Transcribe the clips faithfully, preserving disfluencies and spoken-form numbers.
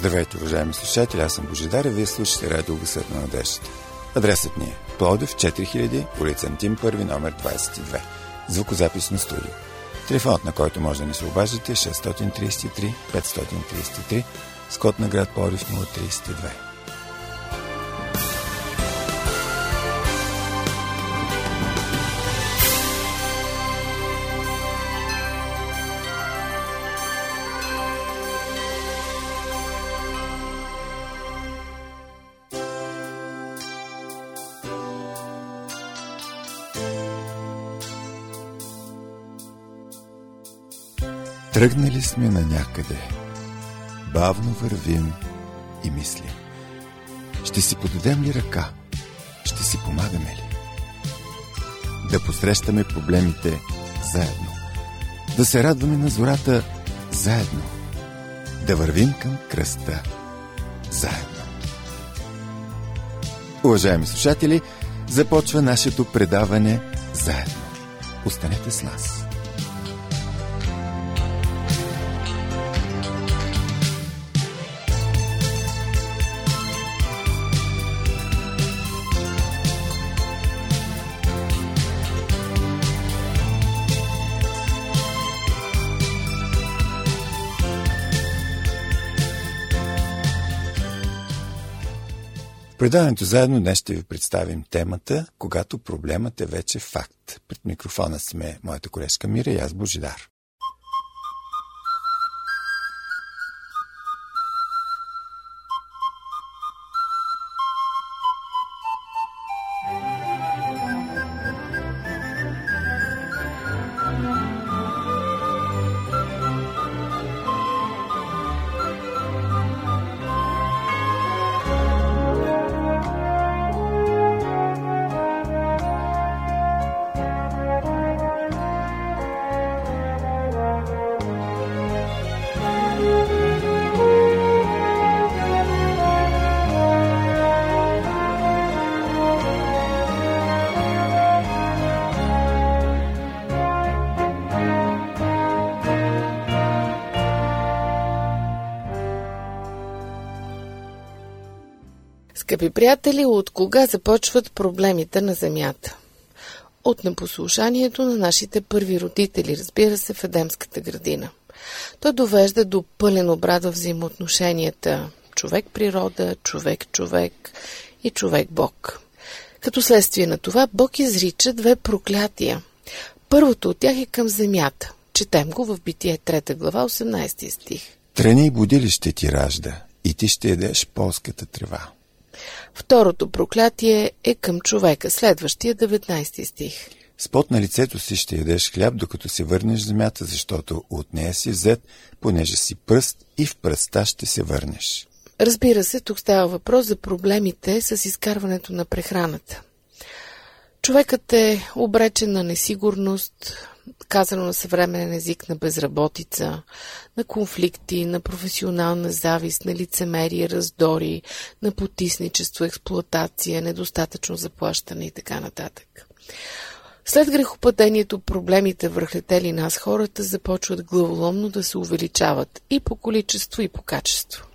Здравейте, уважаеми слушатели, аз съм Божидар и вие слушате Радио Гласът на надеждата. Адресът ни е Пловдив четири хиляди, улица Антим първи, номер двадесет и две. Звукозаписно студио. Телефонът, на който може да ни се обаждате е шест три три пет три три, с код на град Пловдив нула тридесет и две. Тръгнали сме на някъде, бавно вървим и мислим. Ще си подадем ли ръка? Ще си помагаме ли? Да посрещаме проблемите заедно. Да се радваме на зората заедно. Да вървим към кръста заедно. Уважаеми слушатели, започва нашето предаване заедно. Останете с нас. В предаването заедно днес ще ви представим темата "Когато проблемът е вече факт". Пред микрофона сме моята колежка Мира и аз, Божидар. Скъпи приятели, от кога започват проблемите на Земята? От непослушанието на нашите първи родители, разбира се, в Едемската градина. То довежда до пълен обрат в взаимоотношенията човек-природа, човек-човек и човек-бог. Като следствие на това, Бог изрича две проклятия. Първото от тях е към Земята. Четем го в Битие трета глава, осемнадесети стих. Тръни и будилище ти ражда, и ти ще ядеш полската трева. Второто проклятие е към човека, следващия деветнадесети стих. С пот на лицето си ще ядеш хляб, докато се върнеш в земята, защото от нея си взет, понеже си пръст и в пръста ще се върнеш. Разбира се, тук става въпрос за проблемите с изкарването на прехраната. Човекът е обречен на несигурност, казано на съвременен език, на безработица, на конфликти, на професионална завист, на лицемерие, раздори, на потисничество, експлоатация, недостатъчно заплащане и така нататък. След грехопадението проблемите, връхлетели нас хората, започват главоломно да се увеличават и по количество, и по качество.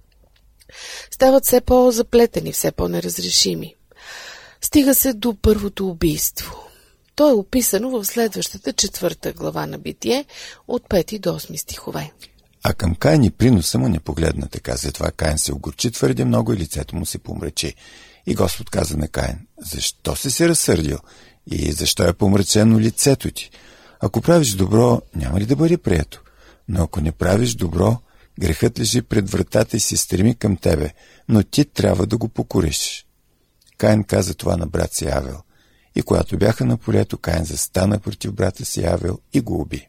Стават все по-заплетени, все по-неразрешими. Стига се до първото убийство. То е описано в следващата четвърта глава на Битие, от пети до осми стихове. А към Каин и приноса му не погледна така, затова Каин се огорчи твърде много и лицето му се помрачи. И Господ каза на Каин: защо си се разсърдил и защо е помрачено лицето ти? Ако правиш добро, няма ли да бъде прието? Но ако не правиш добро, грехът лежи пред вратата и се стреми към тебе, но ти трябва да го покориш. Каин каза това на брат си Авел. И когато бяха на полето, Каин застана против брата си Авел и го уби.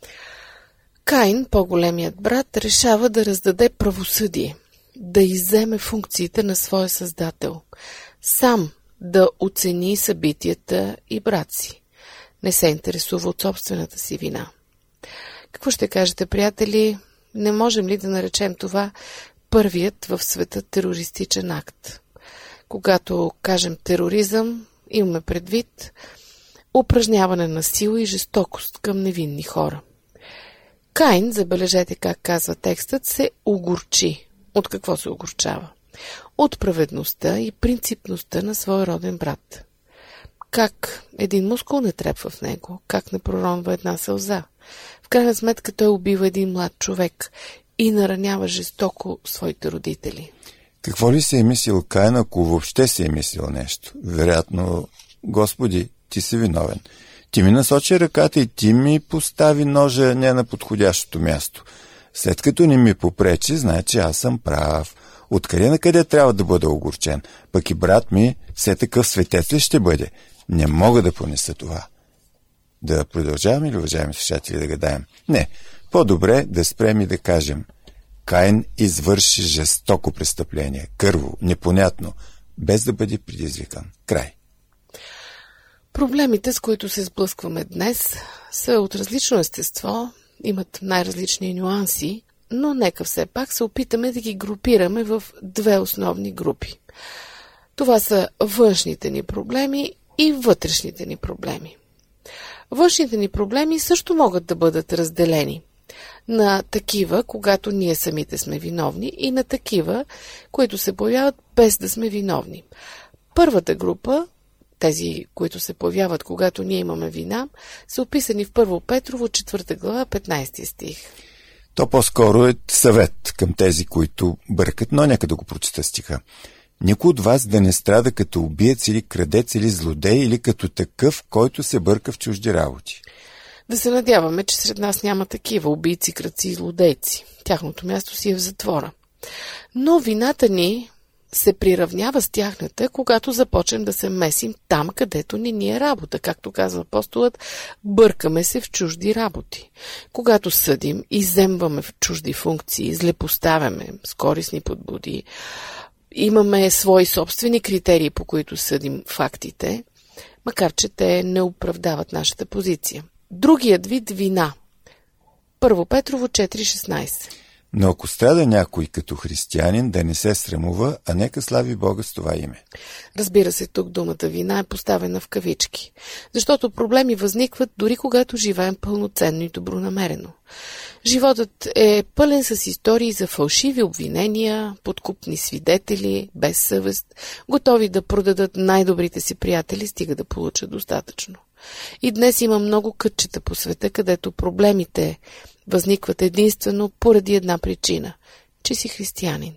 Каин, по-големият брат, решава да раздаде правосъдие, да изземе функциите на своя създател, сам да оцени събитията и брат си. Не се интересува от собствената си вина. Какво ще кажете, приятели? Не можем ли да наречем това първият в света терористичен акт? Когато кажем тероризъм, имаме предвид упражняване на сила и жестокост към невинни хора. Каин, забележете как казва текстът, се огорчи. От какво се огорчава? От праведността и принципността на своя роден брат. Как един мускул не трепва в него? Как не проронва една сълза? В крайна сметка той убива един млад човек и наранява жестоко своите родители. Какво ли се е мислил Каин, ако въобще се е мислил нещо? Вероятно, Господи, ти си виновен. Ти ми насочи ръката и ти ми постави ножа не на подходящото място. След като не ми попречи, значи аз съм прав. Откъде на къде трябва да бъда огорчен? Пък и брат ми все такъв светец ли ще бъде? Не мога да понеса това. Да продължаваме ли, уважаеми слушатели, да гадаем? Не, по-добре да спрем и да кажем: Каин извърши жестоко престъпление, кърво, непонятно, без да бъде предизвикан. Край. Проблемите, с които се сблъскваме днес, са от различно естество, имат най-различни нюанси, но нека все пак се опитаме да ги групираме в две основни групи. Това са външните ни проблеми и вътрешните ни проблеми. Външните ни проблеми също могат да бъдат разделени на такива, когато ние самите сме виновни, и на такива, които се появяват без да сме виновни. Първата група, тези, които се появяват, когато ние имаме вина, са описани в Първо Петрово, четвърта глава, петнайсети стих. То по-скоро е съвет към тези, които бъркат, но нека да го прочета стиха. Никой от вас да не страда като убиец или крадец или злодей или като такъв, който се бърка в чужди работи. Да се надяваме, че сред нас няма такива убийци, крадци и злодейци. Тяхното място си е в затвора. Но вината ни се приравнява с тяхната, когато започнем да се месим там, където не ни е работа. Както казва апостолът, бъркаме се в чужди работи. Когато съдим, изземваме в чужди функции, злепоставяме с корисни подбуди, имаме свои собствени критерии, по които съдим фактите, макар че те не оправдават нашата позиция. Другият вид вина. Първо Петрово четири шестнайсет. Но ако страда някой като християнин, да не се срамува, а нека слави Бога с това име. Разбира се, тук думата вина е поставена в кавички, защото проблеми възникват дори когато живеем пълноценно и добронамерено. Животът е пълен с истории за фалшиви обвинения, подкупни свидетели, без съвест, готови да продадат най-добрите си приятели, стига да получат достатъчно. И днес има много кътчета по света, където проблемите възникват единствено поради една причина – че си християнин.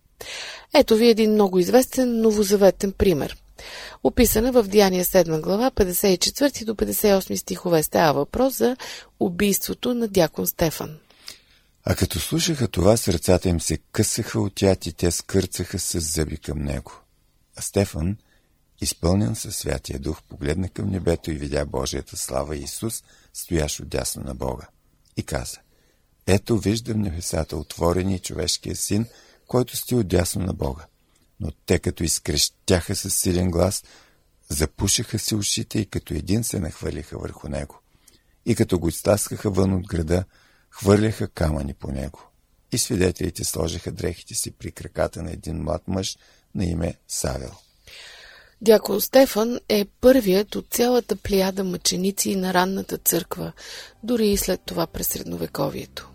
Ето ви един много известен новозаветен пример. Описана в Деяния седма глава, петдесет и четвърти до петдесет и осми стихове, става въпрос за убийството на дякон Стефан. А като слушаха това, сърцата им се късаха от тях и те скърцаха с зъби към него. А Стефан, изпълнен със Святия Дух, погледна към небето и видя Божията слава и Исус, стоящ отдясно на Бога. И каза: ето виждам небесата отворени и човешкия син, който стои отдясно на Бога. Но те, като изкрещяха със силен глас, запушиха си ушите и като един се нахвърлиха върху него. И като го изтласкаха вън от града, хвърляха камъни по него. И свидетелите сложиха дрехите си при краката на един млад мъж на име Савел. Дякон Стефан е първият от цялата плеяда мъченици на ранната църква, дори и след това през средновековието.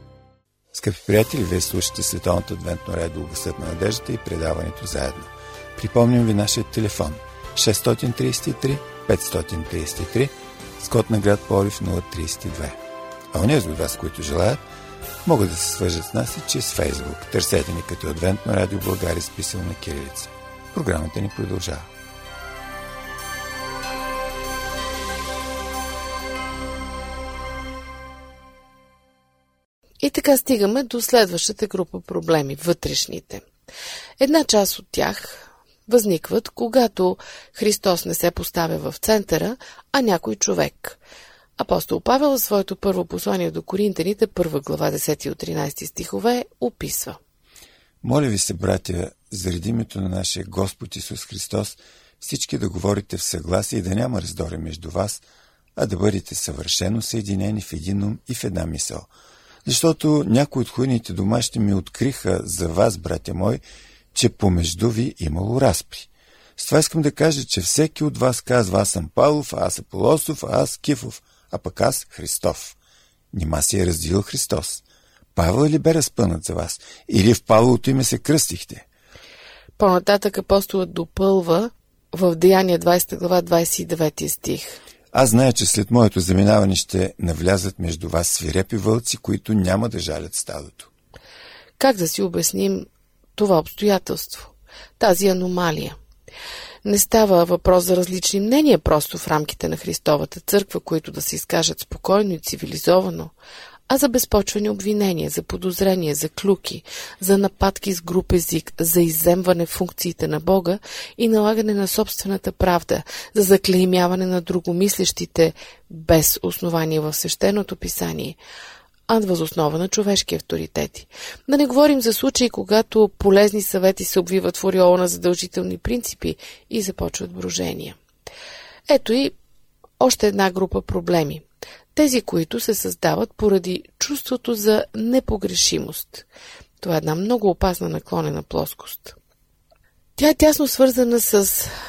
Скъпи приятели, вие слушате Световното адвентно радио Гласът на надеждата и предаването Заедно. Припомням ви нашия телефон шест три три пет три три с код на град Пловдив нула три две. А онези от вас, които желаят, могат да се свържат с нас и чрез Фейсбук. Търсете ни като Адвентно радио България с писано на кирилица. Програмата ни продължава. И така стигаме до следващата група проблеми – вътрешните. Една част от тях възникват, когато Христос не се поставя в центъра, а някой човек. Апостол Павел в своето първо послание до Коринтяните, първа глава, десети от тринайсети стихове, описва: Моля ви се, братя, заради името на нашия Господ Исус Христос, всички да говорите в съгласие и да няма раздори между вас, а да бъдете съвършено съединени в един ум и в една мисъл. Защото някои от хуйните дома ще ми откриха за вас, братя мои, че помежду ви имало разпри. С това искам да кажа, че всеки от вас казва: аз съм Павлов, а аз Аполосов, а аз Кифов, а пък аз Христов. Нима си е разделил Христос. Павел ли бе разпънат за вас? Или в Павловото име се кръстихте? По-нататък апостолът допълва в Деяния двайсета глава, двайсет и девети стих: Аз зная, че след моето заминаване ще навлязат между вас свирепи вълци, които няма да жалят стадото. Как да си обясним това обстоятелство, тази аномалия? Не става въпрос за различни мнения просто в рамките на Христовата църква, които да се изкажат спокойно и цивилизовано, а за безпочвени обвинения, за подозрения, за клюки, за нападки с груб език, за изземване функциите на Бога и налагане на собствената правда, за заклеймяване на другомислещите без основание в свещеното писание, а въз основа на човешки авторитети. Да не говорим за случаи, когато полезни съвети се обвиват в ореола на задължителни принципи и започват брожения. Ето и още една група проблеми. Тези, които се създават поради чувството за непогрешимост. Това е една много опасна наклонена плоскост. Тя е тясно свързана с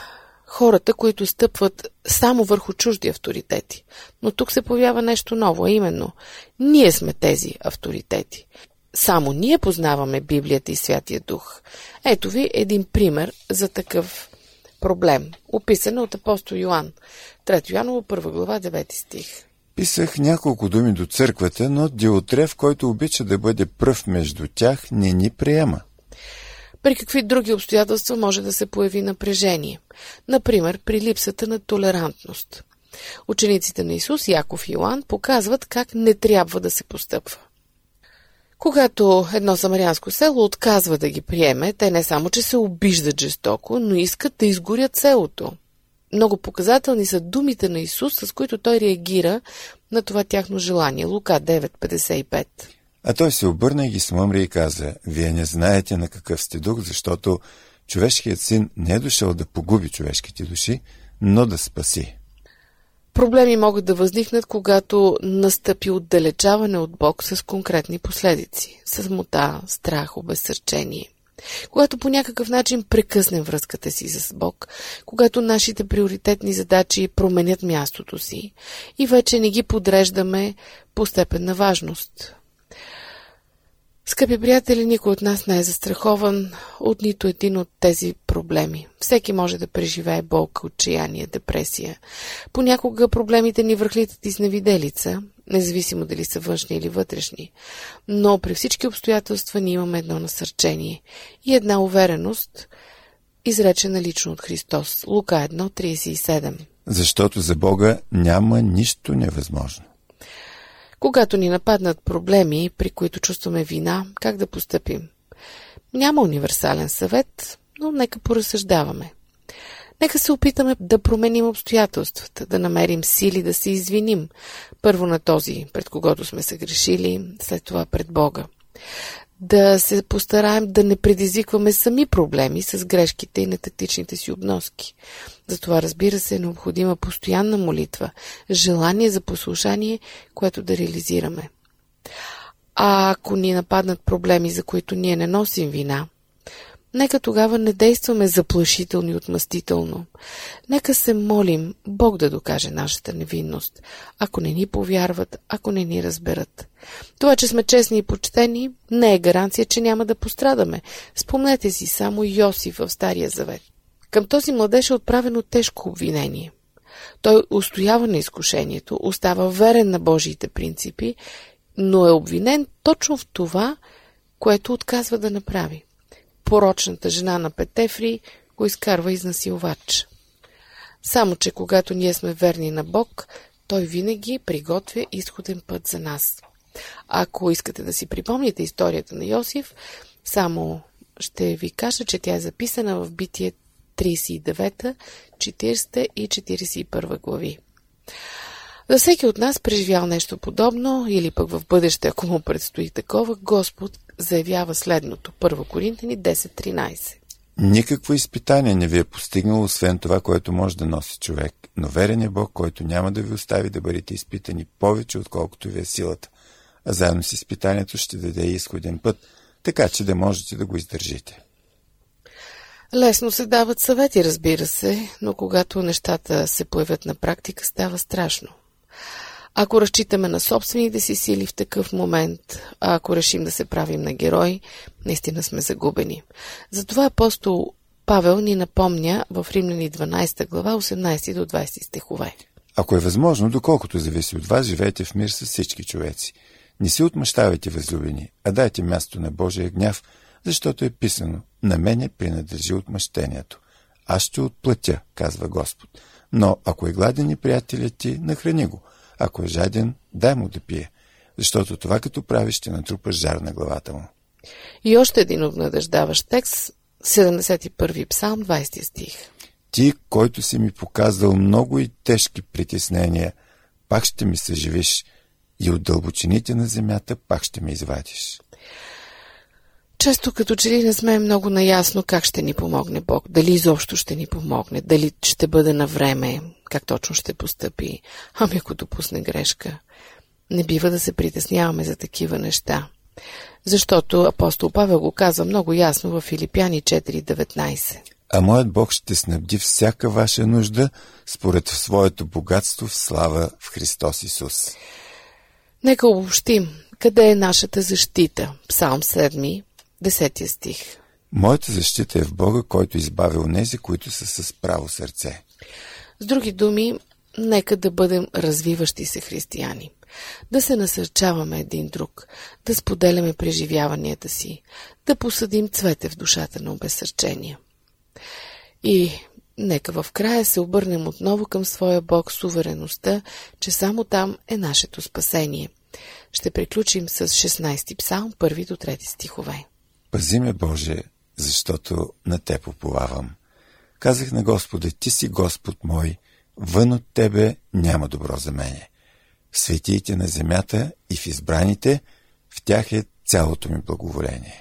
хората, които стъпват само върху чужди авторитети. Но тук се появява нещо ново, а именно ние сме тези авторитети. Само ние познаваме Библията и Святия Дух. Ето ви един пример за такъв проблем, описан от апостол Йоан. Трето Йоаново, първа глава, девети стих. Писах няколко думи до църквата, но Диотреф, който обича да бъде пръв между тях, не ни приема. При какви други обстоятелства може да се появи напрежение? Например, при липсата на толерантност. Учениците на Исус, Яков и Йоан, показват как не трябва да се постъпва. Когато едно самарянско село отказва да ги приеме, те не само, че се обиждат жестоко, но искат да изгорят селото. Много показателни са думите на Исус, с които той реагира на това тяхно желание. Лука девет петдесет и пет. А той се обърна и ги смъмри и каза: Вие не знаете на какъв сте дух, защото човешкият син не е дошъл да погуби човешките души, но да спаси. Проблеми могат да възникнат, когато настъпи отдалечаване от Бог с конкретни последици. Самота, страх, обезсърчение. Когато по някакъв начин прекъснем връзката си с Бог, когато нашите приоритетни задачи променят мястото си и вече не ги подреждаме по степен на важност. Скъпи приятели, никой от нас не е застрахован от нито един от тези проблеми. Всеки може да преживее болка, отчаяние, депресия. Понякога проблемите ни връхлитат изневиделица, независимо дали са външни или вътрешни. Но при всички обстоятелства ние имаме едно насърчение и една увереност, изречена лично от Христос. Лука едно трийсет и седем. Защото за Бога няма нищо невъзможно. Когато ни нападнат проблеми, при които чувстваме вина, как да постъпим? Няма универсален съвет, но нека поразсъждаваме. Нека се опитаме да променим обстоятелствата, да намерим сили да се извиним. Първо на този, пред когото сме се грешили, след това пред Бога. Да се постараем да не предизвикваме сами проблеми с грешките и нетактичните си обноски. Затова, разбира се, е необходима постоянна молитва, желание за послушание, което да реализираме. А ако ни нападнат проблеми, за които ние не носим вина, нека тогава не действаме заплашително и отмъстително. Нека се молим Бог да докаже нашата невинност, ако не ни повярват, ако не ни разберат. Това, че сме честни и почтени, не е гаранция, че няма да пострадаме. Спомнете си само Йосиф в Стария Завет. Към този младеж е отправено тежко обвинение. Той устоява на изкушението, остава верен на Божиите принципи, но е обвинен точно в това, което отказва да направи. Порочната жена на Петефри го изкарва изнасилвач. Само че когато ние сме верни на Бог, Той винаги приготвя изходен път за нас. Ако искате да си припомните историята на Йосиф, само ще ви кажа, че тя е записана в Битие тридесет и девета, четиридесета и четиридесет и първа глави. За всеки от нас преживял нещо подобно или пък в бъдеще, ако му предстои такова, Господ заявява следното. Първо Коринтяни десет тринадесет. Никакво изпитание не ви е постигнало, освен това, което може да носи човек, но верен е Бог, който няма да ви остави да бъдете изпитани повече, отколкото ви е силата, а заедно с изпитанието ще даде изходен път, така че да можете да го издържите. Лесно се дават съвети, разбира се, но когато нещата се появят на практика, става страшно. Ако разчитаме на собствените си сили в такъв момент, а ако решим да се правим на герои, наистина сме загубени. Затова апостол Павел ни напомня в Римляни дванадесета глава, осемнадесети до двадесети стихове. Ако е възможно, доколкото зависи от вас, живейте в мир с всички човеци. Не си отмъщавайте, възлюбени, а дайте място на Божия гняв, защото е писано: на мене принадлежи отмъщението. Аз ще отплатя, казва Господ. Но ако е гладен и приятелят ти, нахрани го. Ако е жаден, дай му да пие, защото това като правиш ще натрупа жар на главата му. И още един обнадеждаващ текст, седемдесет и първи псалм, двадесети стих. Ти, който си ми показал много и тежки притеснения, пак ще ми съживиш и от дълбочините на земята пак ще ме извадиш. Често като че ли не сме много наясно как ще ни помогне Бог, дали изобщо ще ни помогне, дали ще бъде на време, как точно ще постъпи, ами ако допусне грешка. Не бива да се притесняваме за такива неща, защото апостол Павел го казва много ясно в Филипяни четири деветнадесет. А моят Бог ще снабди всяка ваша нужда според своето богатство в слава в Христос Исус. Нека обобщим, къде е нашата защита? Псалм седми, десети стих. Моята защита е в Бога, който избави онези, които са с право сърце. С други думи, нека да бъдем развиващи се християни. Да се насърчаваме един друг, да споделяме преживяванията си, да посадим цвете в душата на обезсърчения. И нека в края се обърнем отново към своя Бог с увереността, че само там е нашето спасение. Ще приключим с шестнадесети псалм, първи до трети стихове. Пази ме, Боже, защото на Теб уповавам. Казах на Господа: Ти си Господ мой, вън от Тебе няма добро за мене. В светиите на земята и в избраните, в тях е цялото ми благоволение.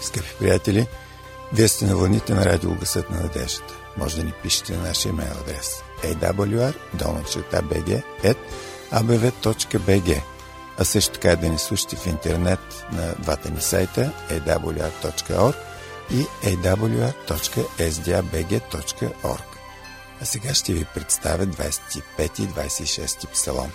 Скъпи приятели, вие сте на вълните на радио Гласът на надеждата. Може да ни пишете на нашия имейл адрес ей дабъл ю ар долна черта би джи ет а би ви точка би джи, а също така да ни слушате в интернет на двата ни сайта ей дабъл ю ар точка орг и ей дабъл ю ар точка ес ди ей би джи точка орг. А сега ще ви представя двадесет и пети и двадесет и шести псалом.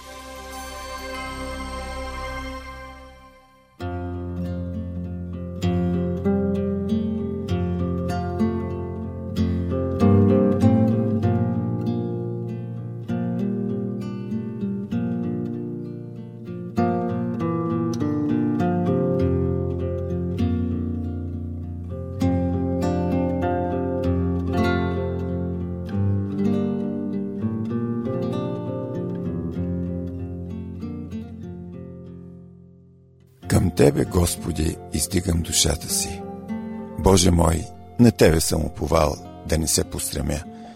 Към Тебе, Господи, издигам душата си. Боже мой, на Тебе съм уповал, да не се посрамя,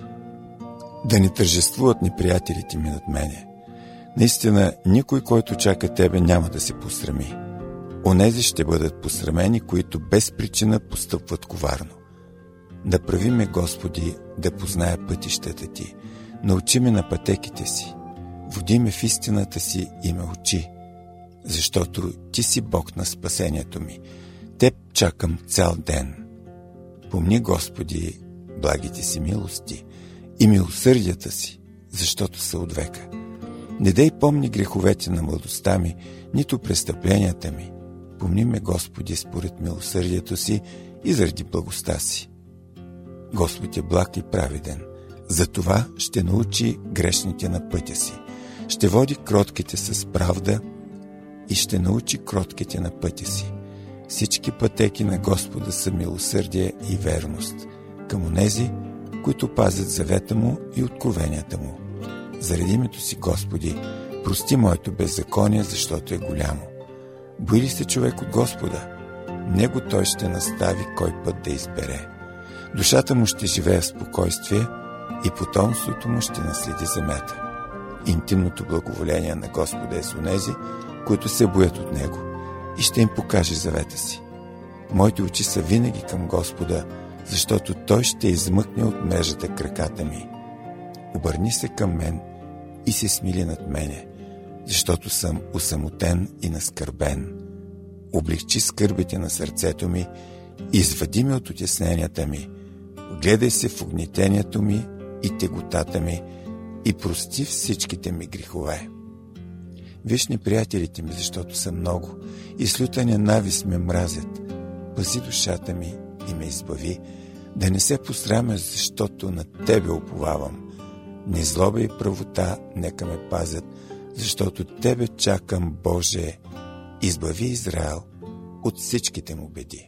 да не тържествуват неприятелите ми над мене. Наистина, никой, който чака Тебе, няма да се посрами. Онези ще бъдат посрамени, които без причина постъпват коварно. Направи ме, Господи, да позная пътищата Ти. Научи ме на пътеките си. Води ме в истината си и ме учи, защото Ти си Бог на спасението ми. Теб чакам цял ден. Помни, Господи, благите си милости и милосърдията си, защото са от века. Не дай помни греховете на младостта ми, нито престъпленията ми. Помни ме, Господи, според милосърдието си и заради благостта си. Господ е благ и праведен, затова ще научи грешните на пътя си. Ще води кротките с правда и ще научи кротките на пътя си. Всички пътеки на Господа са милосърдие и верност към онези, които пазят завета Му и откровенията Му. Заради името си, Господи, прости моето беззаконие, защото е голямо. Бои ли се човек от Господа? Него Той ще настави кой път да избере. Душата му ще живее в спокойствие и потомството му ще наследи земята. Интимното благоволение на Господа е с онези, които се боят от Него, и ще им покаже завета си. Моите очи са винаги към Господа, защото Той ще измъкне от мрежата краката ми. Обърни се към мен и се смили над мене, защото съм усамотен и наскърбен. Облегчи скърбите на сърцето ми, извади ме от утесненията ми, гледай се в огнетението ми и теготата ми и прости всичките ми грехове. Виж неприятелите ми, защото са много, и с люта ненавист ме мразят. Пази душата ми и ме избави, да не се посрамя, защото на Тебе уповавам. Незлоба и правота нека ме пазят, защото Тебе чакам, Боже. Избави Израел от всичките му беди.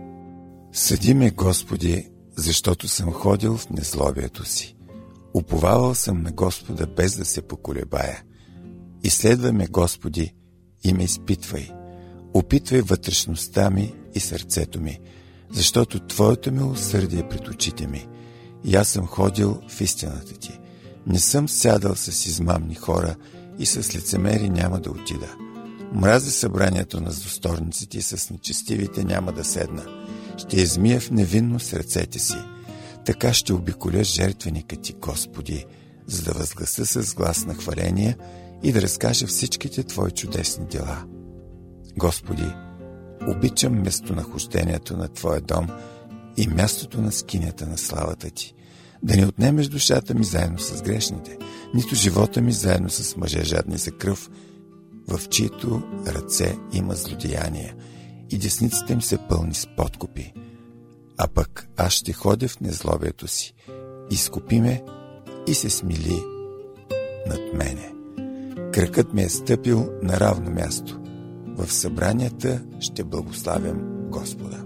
Съди ме, Господи, защото съм ходил в незлобието си. Уповавал съм на Господа, без да се поколебая. Изследвай ме, Господи, и ме изпитвай. Опитвай вътрешността ми и сърцето ми, защото Твоето милосърдие е пред очите ми. И аз съм ходил в истината Ти. Не съм сядал с измамни хора и с лицемери няма да отида. Мразя събранието на злосторниците и с нечестивите няма да седна. Ще измия в невинност ръцете си. Така ще обиколя жертвеника Ти, Господи, за да възгласа с глас на хваление и да разкажа всичките Твои чудесни дела. Господи, обичам местонахождението на Твоя дом и мястото на скинята на славата Ти. Да не отнемеш душата ми заедно с грешните, нито живота ми заедно с мъже жадни за кръв, в чието ръце има злодеяния и десниците им се пълни с подкупи. А пък аз ще ходя в незлобието си. Изкупи ме и се смили над мене. Кракът ми е стъпил на равно място. В събранията ще благославям Господа.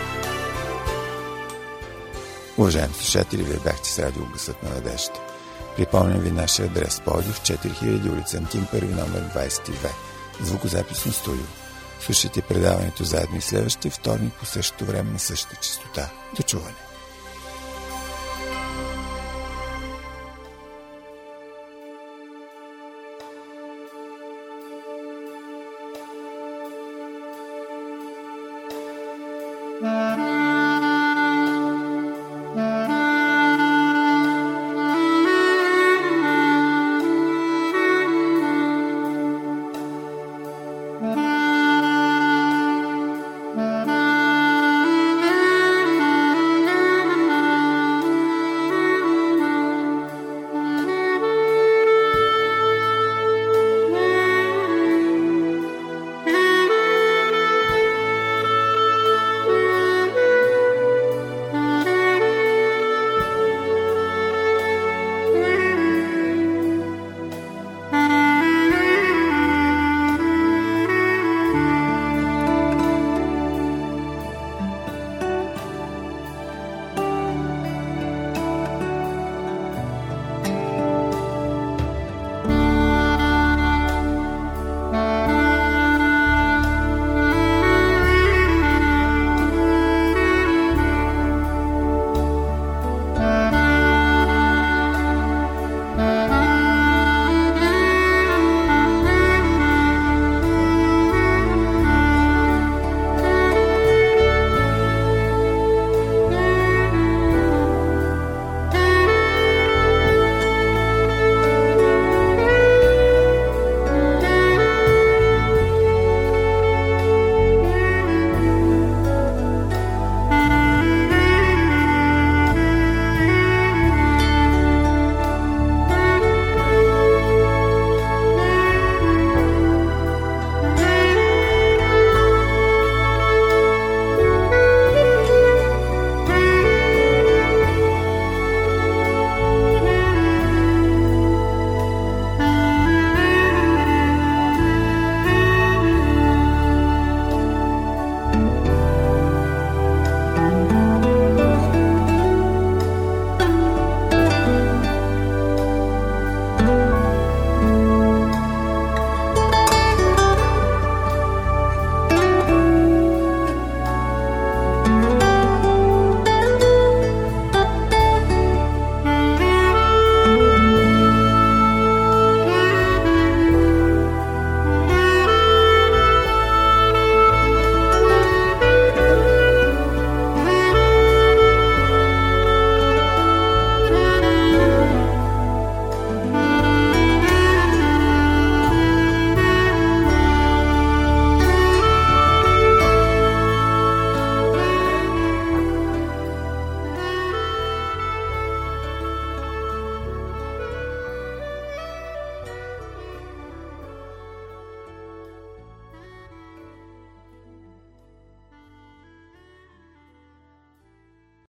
Уважаеми слушатели, вие бяхте с радио Гласът на надеждата. Припомням ви нашия адрес: Пловдив, четири хиляди, улица Антим първи, номер двадесет и две. Звукозаписно студио. Слушайте предаването заедно и следващия вторник по същото време на същата честота. До чуване!